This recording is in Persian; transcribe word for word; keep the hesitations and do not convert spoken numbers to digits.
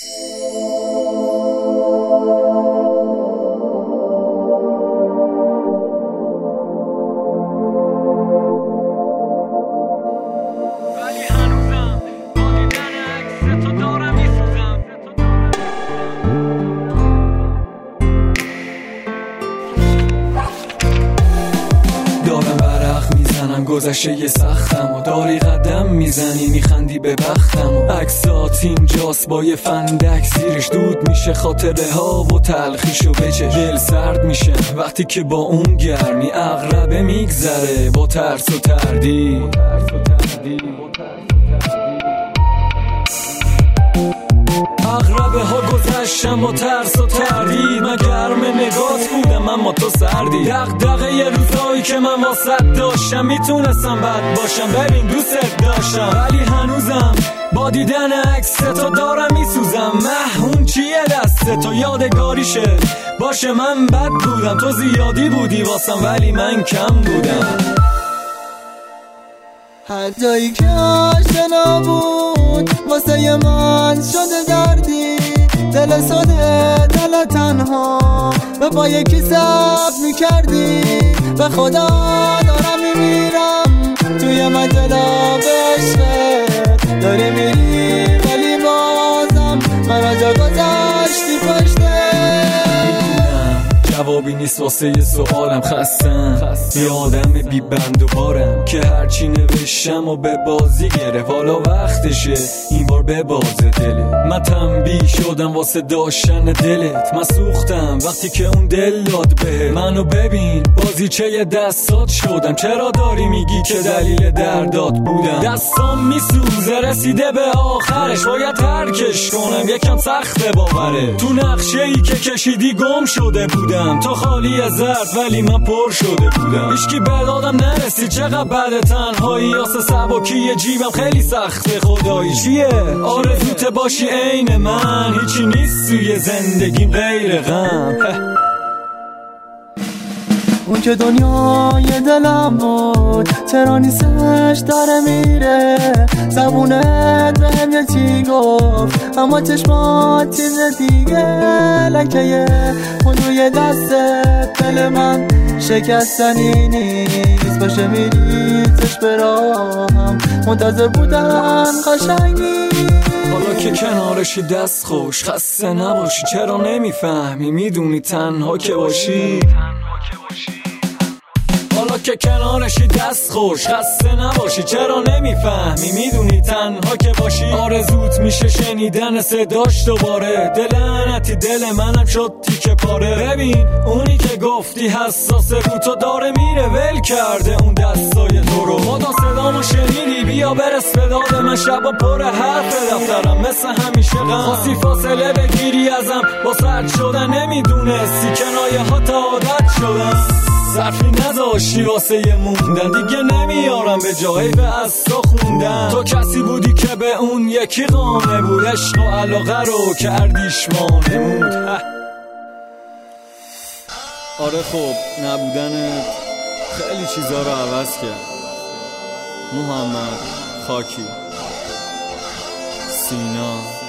گذشته یه سختم و داری قدم میزنی میخندی به بختم و عکسات اینجاست با یه فندک زیرش دود میشه خاطره ها و تلخیشو بچش. دل سرد میشه وقتی که با اون گرمی عقربه میگذره با ترس و تردید. عقربه ها گذشتم با ترس و تردید. من گرم نگات بودم اما تو سردی. دغدغه یه روزایی که من واسط داشتم میتونستم بد باشم ببین دوست داشتم ولی هنوزم با دیدن عکس تو دارم میسوزم. محون چیه دست تو یادگاریشه باشه من بد بودم تو زیادی بودی واسم ولی من کم بودم. هر جایی که آشنا بود واسه من شده دردی. دل ساده دل تنها به با یکی ثبت میکردی. به خدا دارم میمیرم توی مجلا به عشقت داری میری ولی بازم من جا گذاشتی پشته. جوابی نیست واسه یه سوالم خستم یه آدم بی بند و بارم که هرچی نوشتم و به بازی گرفت. حالا وقتشه این بار به باز دله. من تنبیه شدم واسه داشتن دلت. من سوختم وقتی که اون دل داد به منو ببین بازی چه یه دستات شدم. چرا داری میگی که دلیل دردات بودم؟ دستام میسوزه رسیده به آخرش باید ترکش کنم یکم سخته باوره. تو نقشه ای که کشیدی گم شده بودم تو خالی از زرد ولی من پر شده بودم. هیچکی به دادم نرسید چقدر بد تنهایی آسه سباکی جیبم خیلی سخته خدایی. چیه آرزوت باشی عین من هیچی نیست توی زندگیم غیر غم. اون که دنیای دلم بود چرا نیستش داره میره. زبونت بهم یه چی گفت اما چشمات چیز دیگه. لکه خودوی دستت دل من شکستنی نیست باشه میری تش براهم منتظر بودن قشنگی. حالا که کنارشی دست خوش خسته نباشی چرا نمیفهمی میدونی تنها که باشی. حالا که کنارشی دست خوش خسته نباشی چرا نمیفهمی میدونی تنها که باشی. آرزوت میشه شنیدن صداش دوباره. دل لعنتی دل منم شد تیکه پاره. ببین اونی که گفتی حساس رو تو داره میره ول کرده اون دستای تو رو. خدا صدامو شنیدی بیا برس به داد من. شبا پر حرف دفترم مثل همیشه غم. خاصی فاصله بگیری ازم با سرد شدن نمیدونستی کنایه ها تا عادت شدن. ظرفی نداشتی واسه یه موندن دیگه نمیارم به جایی به از تو خوندن. تو کسی بودی که به اون یکی قانه بود عشق و علاقه رو کردیش وانمود. آره خب نبودنت خیلی چیزا رو عوض کرد. محمد خاکی سینا